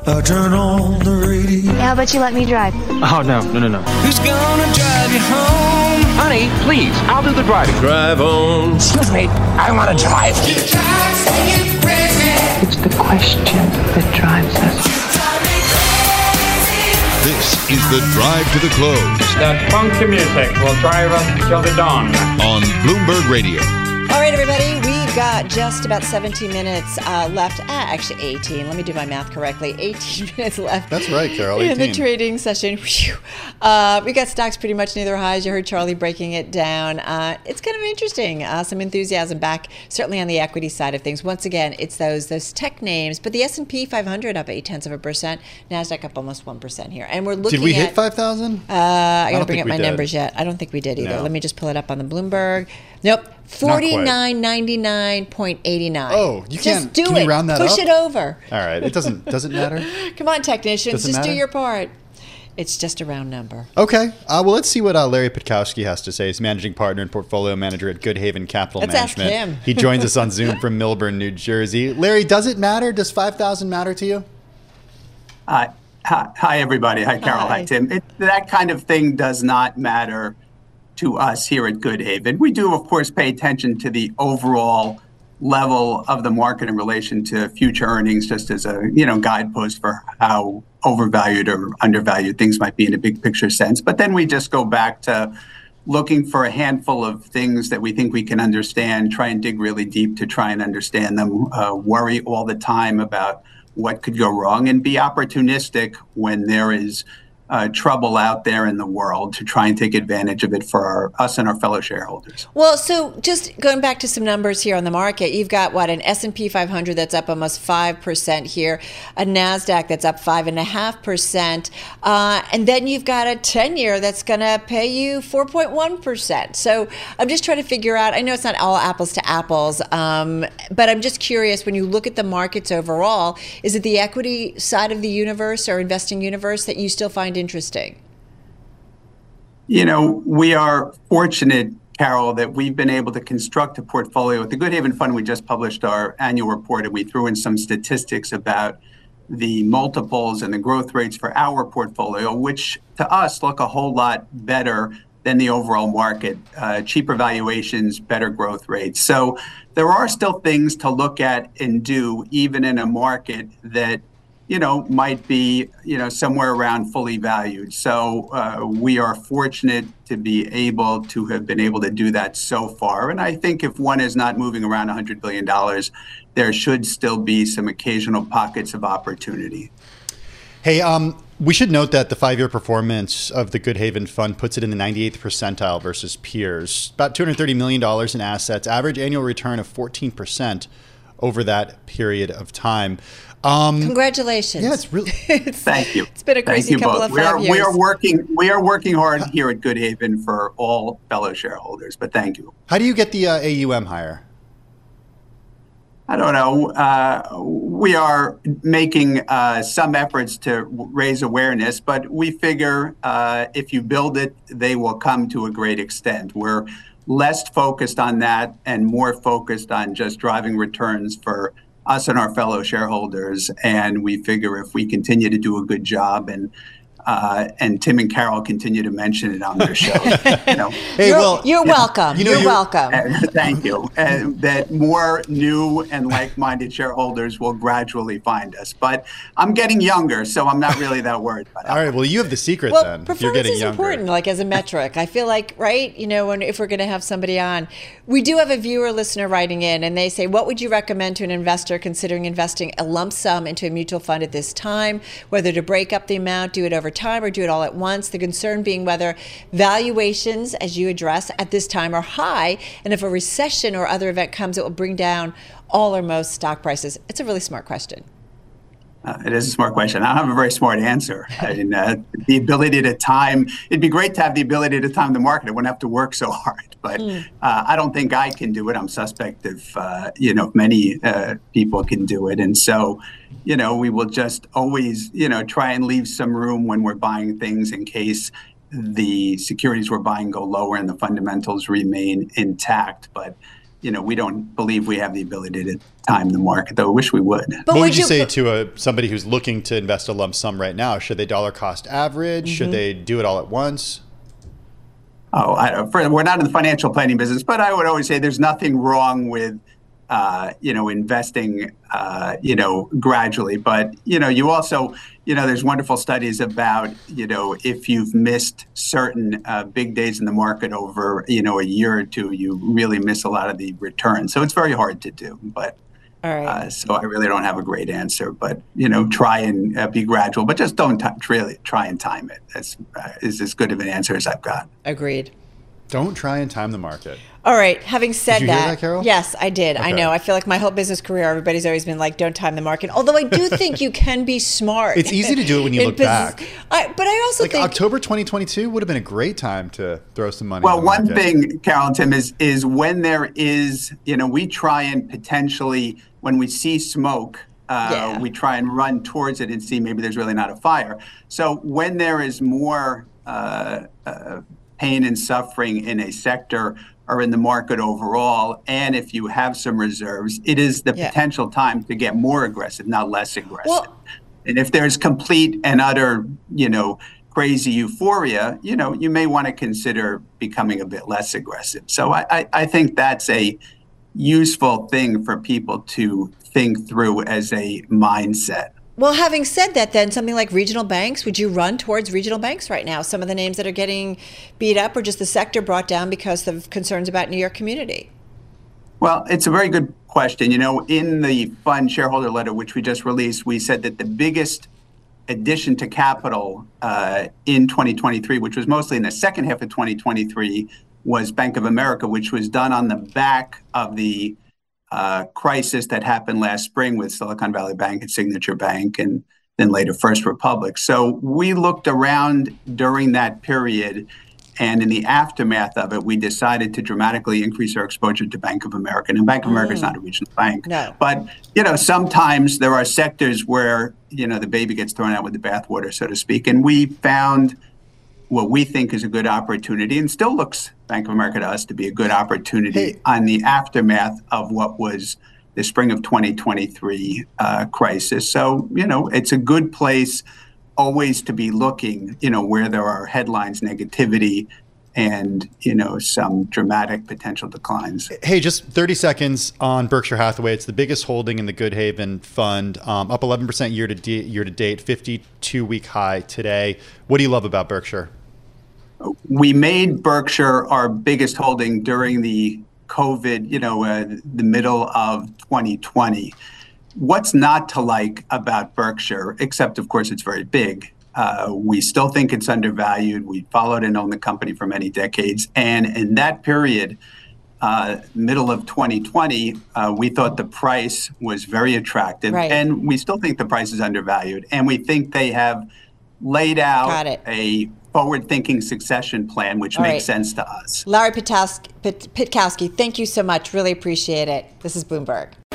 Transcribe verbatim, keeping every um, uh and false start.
I turn on the radio. Yeah, how about you let me drive? Oh, no, no, no, no. Who's gonna drive you home? Honey, please, I'll do the driving. Drive on. Excuse me, I want to drive. It's the question that drives us. This is the Drive to the Close. That funky music will drive us till the dawn. On Bloomberg Radio. All right, everybody, we've got just about seventeen minutes uh, left. Ah, actually, eighteen. Let me do my math correctly. eighteen minutes left. That's right, Carol. In eighteen. the trading session. Uh, we got stocks pretty much near their highs. You heard Charlie breaking it down. Uh, it's kind of interesting. Uh, some enthusiasm back, certainly on the equity side of things. Once again, it's those those tech names. But the S and P five hundred up eight tenths of a percent. NASDAQ up almost one percent here. And we're looking Did we at, hit five thousand? Uh, I got to bring think up my we did. numbers yet. I don't think we did either. No. Let me just pull it up on the Bloomberg. Nope. forty-nine ninety-nine point eight nine. Oh, you Just can't- do can it. you round that Push up? it over. All right. It doesn't doesn't matter. Come on, technicians. Doesn't just matter? do your part. It's just a round number. Okay. Uh, well, let's see what uh, Larry Pitkowski has to say. He's managing partner and portfolio manager at Good Haven Capital Let's ask Management. him. He joins us on Zoom from Milburn, New Jersey. Larry, does it matter? Does five thousand matter to you? Uh, hi, hi, everybody. Hi, Carol. Hi, Hi. Tim. It, that kind of thing does not matter to us here at Good Haven. We do, of course, pay attention to the overall level of the market in relation to future earnings, just as a you know guidepost for how overvalued or undervalued things might be in a big picture sense. But then we just go back to looking for a handful of things that we think we can understand, try and dig really deep to try and understand them, uh, worry all the time about what could go wrong, and be opportunistic when there is uh, trouble out there in the world to try and take advantage of it for our, us and our fellow shareholders. Well, so just going back to some numbers here on the market, you've got, what, an S and P five hundred that's up almost five percent here, a NASDAQ that's up five point five percent, uh, and then you've got a ten-year that's going to pay you four point one percent. So I'm just trying to figure out, I know it's not all apples to apples, um, but I'm just curious, when you look at the markets overall, is it the equity side of the universe or investing universe that you still find interesting? You know, we are fortunate, Carol, that we've been able to construct a portfolio. With the Good Haven Fund, we just published our annual report, and we threw in some statistics about the multiples and the growth rates for our portfolio, which to us look a whole lot better than the overall market. Uh, cheaper valuations, better growth rates. So there are still things to look at and do, even in a market that you know, might be, you know, somewhere around fully valued. So uh, we are fortunate to be able to have been able to do that so far. And I think if one is not moving around one hundred billion dollars, there should still be some occasional pockets of opportunity. Hey, um, we should note that the five-year performance of the Good Haven Fund puts it in the ninety-eighth percentile versus peers. About two hundred thirty million dollars in assets, average annual return of fourteen percent over that period of time. Um, Congratulations. Yeah, it's really. it's, Thank you. It's been a crazy Thank you couple both. of we five are, years. We are working. We are working hard here at Good Haven for all fellow shareholders. But thank you. How do you get the uh, A U M higher? I don't know. Uh, we are making uh, some efforts to w- raise awareness, but we figure uh, if you build it, they will come to a great extent. We're less focused on that and more focused on just driving returns for us and our fellow shareholders. And we figure if we continue to do a good job and uh, and Tim and Carol continue to mention it on their show, you know, Hey, you're, well, you're welcome. you know, you're, you're- welcome. uh, thank you. And that more new and like-minded shareholders will gradually find us. But I'm getting younger, so I'm not really that worried about it. All right. Well, you have the secret Well, then. You're performance getting is younger. important, like as a metric. I feel like, right, you know, when, if we're going to have somebody on, we do have a viewer listener writing in, and they say, what would you recommend to an investor considering investing a lump sum into a mutual fund at this time, whether to break up the amount, do it over time, or do it all at once? The concern being whether valuations, as you address at this time, are high, and if a recession or other event comes, it will bring down all or most stock prices. It's a really smart question. Uh, it is a smart question. I don't have a very smart answer. I mean, uh, the ability to time, it'd be great to have the ability to time the market. I wouldn't have to work so hard. But Mm. uh, I don't think I can do it. I'm suspect if, uh, you know, many uh, people can do it. And so, you know, we will just always, you know, try and leave some room when we're buying things in case the securities we're buying go lower and the fundamentals remain intact. But you know, we don't believe we have the ability to time the market, though I wish we would. But what would would you you- say to a somebody who's looking to invest a lump sum right now? Should they dollar cost average? Should they do it all at once? Oh, I, for, we're not in the financial planning business, but I would always say there's nothing wrong with, uh, you know, investing, uh, you know, gradually. But, you know, you also, you know, there's wonderful studies about, you know, if you've missed certain uh, big days in the market over, you know, a year or two, you really miss a lot of the returns. So it's very hard to do. But All right. uh, so I really don't have a great answer. But, you know, try and uh, be gradual, but just don't t- really try and time it. That's uh, is as good of an answer as I've got. Agreed. Don't try and time the market. All right. Having said Did you hear that, that, Carol? yes, I did. I Okay. know. I feel like my whole business career, everybody's always been like, "Don't time the market." Although I do think you can be smart. It's easy to do it when you in look business. back. I, but I also Like think October twenty twenty-two would have been a great time to throw some money. Well, in the one market. thing, Carol and Tim, is is when there is, you know, we try and potentially, when we see smoke, uh, Yeah. we try and run towards it and see maybe there's really not a fire. So when there is more uh, uh, pain and suffering in a sector or in the market overall, and if you have some reserves, it is the Yeah. potential time to get more aggressive, not less aggressive. Well- And if there's complete and utter, you know, crazy euphoria, you know, you may want to consider becoming a bit less aggressive. So I, I, I think that's a useful thing for people to think through as a mindset. Well, having said that, then something like regional banks, would you run towards regional banks right now? Some of the names that are getting beat up or just the sector brought down because of concerns about New York community? Well, it's a very good question. You know, in the fund shareholder letter, which we just released, we said that the biggest addition to capital uh, in twenty twenty-three, which was mostly in the second half of twenty twenty-three, was Bank of America, which was done on the back of the uh, crisis that happened last spring with Silicon Valley Bank and Signature Bank and then later First Republic. So we looked around during that period, and in the aftermath of it, we decided to dramatically increase our exposure to Bank of America. And Bank of America is not a regional bank. No. But, you know, sometimes there are sectors where, you know, the baby gets thrown out with the bathwater, so to speak. And we found what we think is a good opportunity, and still looks, Bank of America to us, to be a good opportunity Hey. on the aftermath of what was the spring of twenty twenty-three uh, crisis. So, you know, it's a good place always to be looking, you know, where there are headlines, negativity, and, you know, some dramatic potential declines. Hey, just thirty seconds on Berkshire Hathaway. It's the biggest holding in the Good Haven Fund, um, up eleven percent year to de- year to date, fifty-two week high today. What do you love about Berkshire? We made Berkshire our biggest holding during the COVID, you know, uh, the middle of twenty twenty. What's not to like about Berkshire, except, of course, it's very big. Uh, we still think it's undervalued. We followed and owned the company for many decades. And in that period, uh, middle of twenty twenty, uh, we thought the price was very attractive. Right. And we still think the price is undervalued. And we think they have laid Got out it. a forward-thinking succession plan, which All makes right. sense to us. Larry Pitowski, Pit- Pitkowski, thank you so much. Really appreciate it. This is Bloomberg.